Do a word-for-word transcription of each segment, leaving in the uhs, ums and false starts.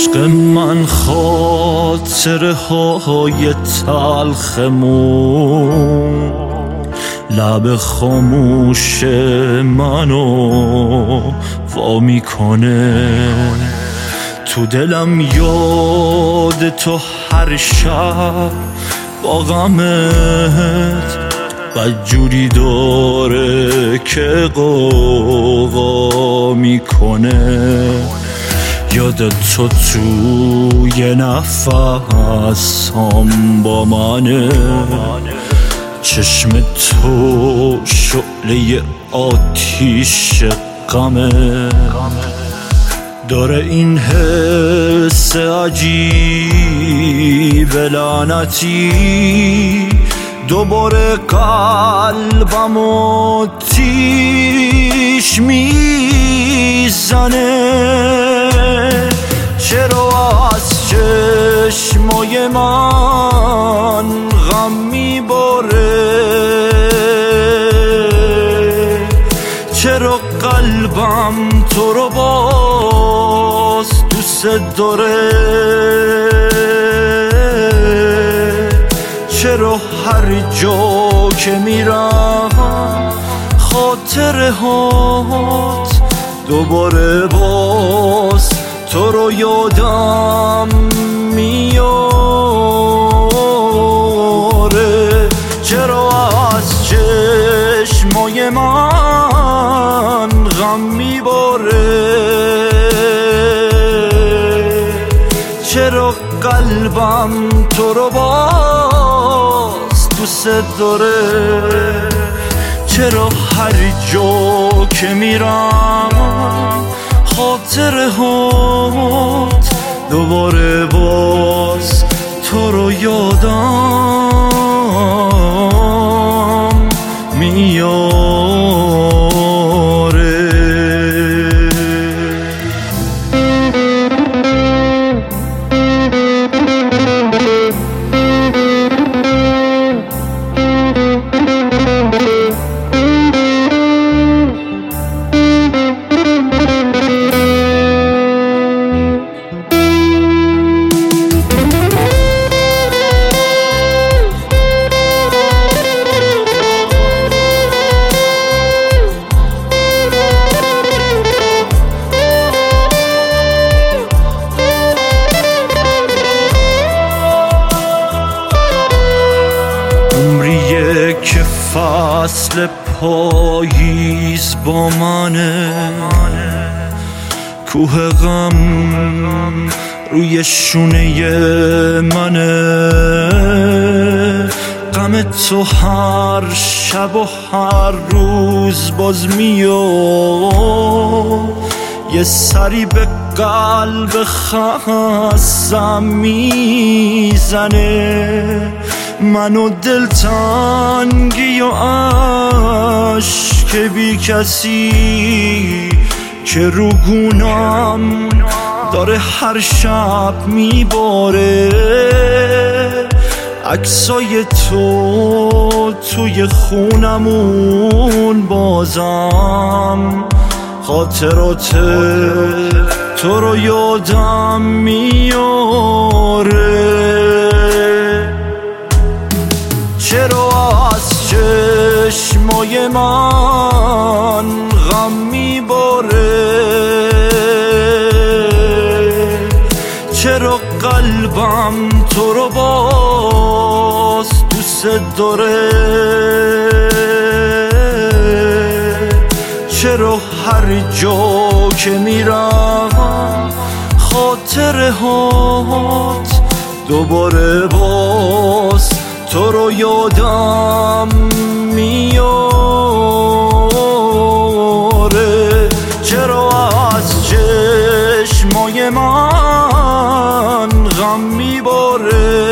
عشق من خاطره های تلخمون لب خاموش منو وا میکنه. تو دلم یاد تو هر شب با غمت بدجوری داره که قوقا میکنه. یاد تو توی نفسام با منه، چشم تو شعله آتیش غمه. داره این حس عجیب لعنتی دوباره قلبم آتیش میزنه. چرا از چشمای من غم میباره؟ چرا قلبم تو رو باز دوست داره؟ چرا هر جا که میرم خاطره هات دوباره باز تو رو یادم میاره؟ چرا از چشمای من غم میباره؟ چرا قلبم تو رو باز دوست داره؟ چرا هر جا که میرم خاطره هات دوباره باز تو رو یادم میاره. که فصل پاییز با منه، کوه غم روی شونه منه. غم تو هر شب و هر روز باز میاد، یه سری به قلب خستم میزنه. منو دلتنگی و عشق بی کسی که رو گونم داره هر شب میباره. عکسای تو توی خونمون بازم خاطرات تو رو یادم میاره. چرا از چشمای من غم میباره؟ چرا قلبم تو رو باز دوست داره؟ چرا هر جا که میرم خاطره هات دوباره باز تو رو یادم میاره؟ چرا از چشمای من غم میباره؟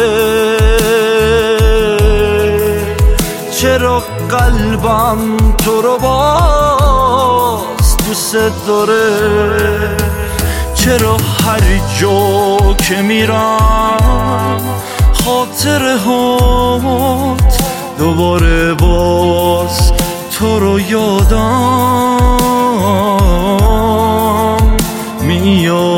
چرا قلبم تو رو باز دوست داره؟ چرا هر جا که میرم خاطره هات دوباره باز تو رو یادم میاد؟